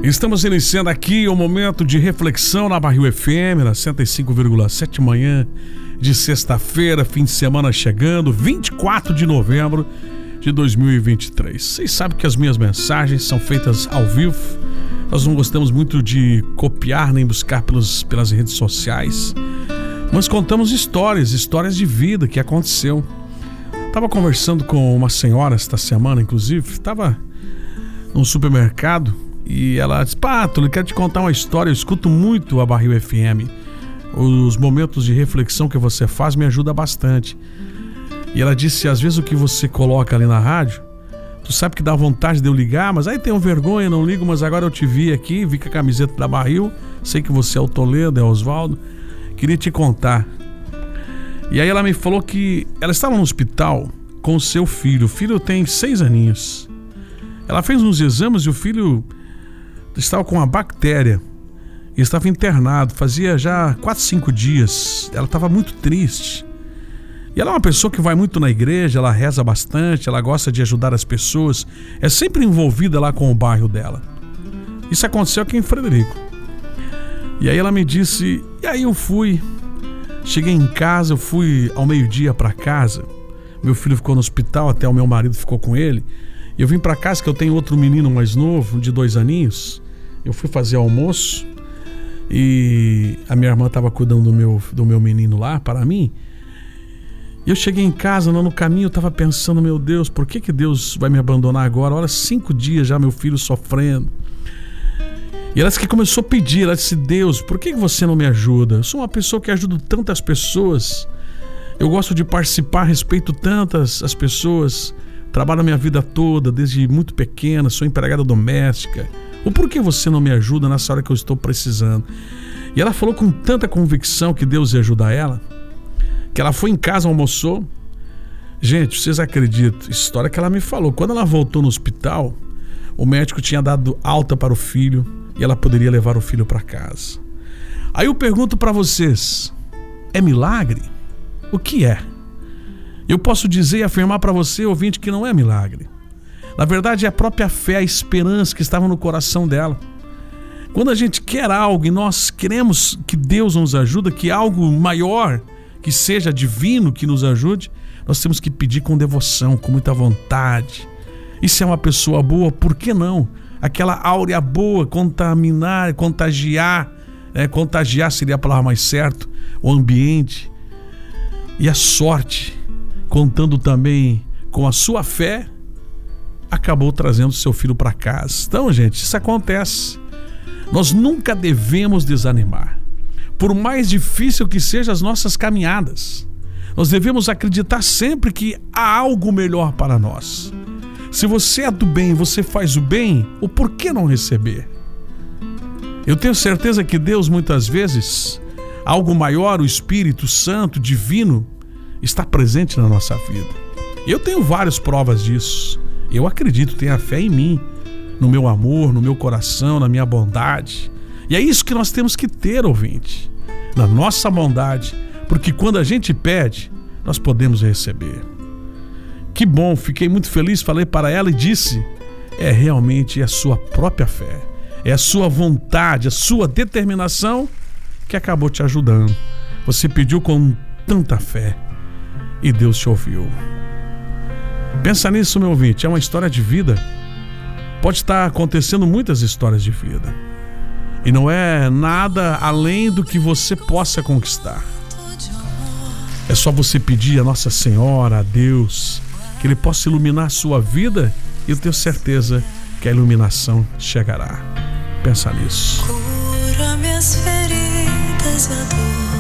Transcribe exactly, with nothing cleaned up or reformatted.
Estamos iniciando aqui o momento de reflexão na Barril F M, na cento e cinco vírgula sete, manhã de sexta-feira, fim de semana chegando, vinte e quatro de novembro de dois mil e vinte e três. Vocês sabem que as minhas mensagens são feitas ao vivo. Nós não gostamos muito de copiar nem buscar pelos, pelas redes sociais, mas contamos histórias, histórias de vida que aconteceu. Estava conversando com uma senhora esta semana, inclusive, estava num supermercado e ela disse: Pato, eu quero te contar uma história, eu escuto muito a Barril F M. Os momentos de reflexão que você faz me ajudam bastante. E ela disse: às vezes o que você coloca ali na rádio, tu sabe que dá vontade de eu ligar, mas aí tenho vergonha, não ligo, mas agora eu te vi aqui, vi com a camiseta da Barril, sei que você é o Toledo, é o Osvaldo, queria te contar. E aí ela me falou que ela estava no hospital com o seu filho. O filho tem seis aninhos. Ela fez uns exames e o filho estava com uma bactéria e estava internado, fazia já quatro, cinco dias. Ela estava muito triste. E ela é uma pessoa que vai muito na igreja, ela reza bastante, ela gosta de ajudar as pessoas, é sempre envolvida lá com o bairro dela. Isso aconteceu aqui em Frederico. E aí ela me disse, e aí eu fui, cheguei em casa, eu fui ao meio-dia para casa, meu filho ficou no hospital, até o meu marido ficou com ele, e eu vim para casa, que eu tenho outro menino mais novo, de dois aninhos, eu fui fazer almoço, e a minha irmã estava cuidando do meu, do meu menino lá, para mim. E eu cheguei em casa, no caminho eu estava pensando, meu Deus, por que que Deus vai me abandonar agora? Olha, cinco dias já meu filho sofrendo. E ela disse que começou a pedir, ela disse: Deus, por que que você não me ajuda? Eu sou uma pessoa que ajuda tantas pessoas, eu gosto de participar, respeito tantas as pessoas, trabalho a minha vida toda, desde muito pequena, sou empregada doméstica. O porquê você não me ajuda nessa hora que eu estou precisando? E ela falou com tanta convicção que Deus ia ajudar ela, que ela foi em casa, almoçou. Gente, vocês acreditam? História que ela me falou. Quando ela voltou no hospital, o médico tinha dado alta para o filho e ela poderia levar o filho para casa. Aí eu pergunto para vocês, é milagre? O que é? Eu posso dizer e afirmar para você, ouvinte, que não é milagre. Na verdade é a própria fé, a esperança que estava no coração dela. Quando a gente quer algo e nós queremos que Deus nos ajude, que algo maior, que seja divino, que nos ajude, nós temos que pedir com devoção, com muita vontade. E se é uma pessoa boa, por que não? Aquela áurea boa, contaminar, contagiar, né? Contagiar seria a palavra mais certa, o ambiente. E a sorte, contando também com a sua fé, acabou trazendo seu filho para casa. Então, gente, isso acontece. Nós nunca devemos desanimar. Por mais difícil que sejam as nossas caminhadas, nós devemos acreditar sempre que há algo melhor para nós. Se você é do bem, você faz o bem, o porquê não receber? Eu tenho certeza que Deus, muitas vezes, algo maior, o Espírito Santo, divino, está presente na nossa vida. Eu tenho várias provas disso. Eu acredito, tenha fé em mim, no meu amor, no meu coração, na minha bondade. E é isso que nós temos que ter, ouvinte, na nossa bondade, porque quando a gente pede, nós podemos receber. Que bom, fiquei muito feliz, falei para ela e disse: é realmente a sua própria fé, é a sua vontade, a sua determinação que acabou te ajudando. Você pediu com tanta fé e Deus te ouviu. Pensa nisso, meu ouvinte, é uma história de vida. Pode estar acontecendo muitas histórias de vida. E não é nada além do que você possa conquistar. É só você pedir a Nossa Senhora, a Deus, que Ele possa iluminar a sua vida, e eu tenho certeza que a iluminação chegará. Pensa nisso. Cura minhas feridas e a dor.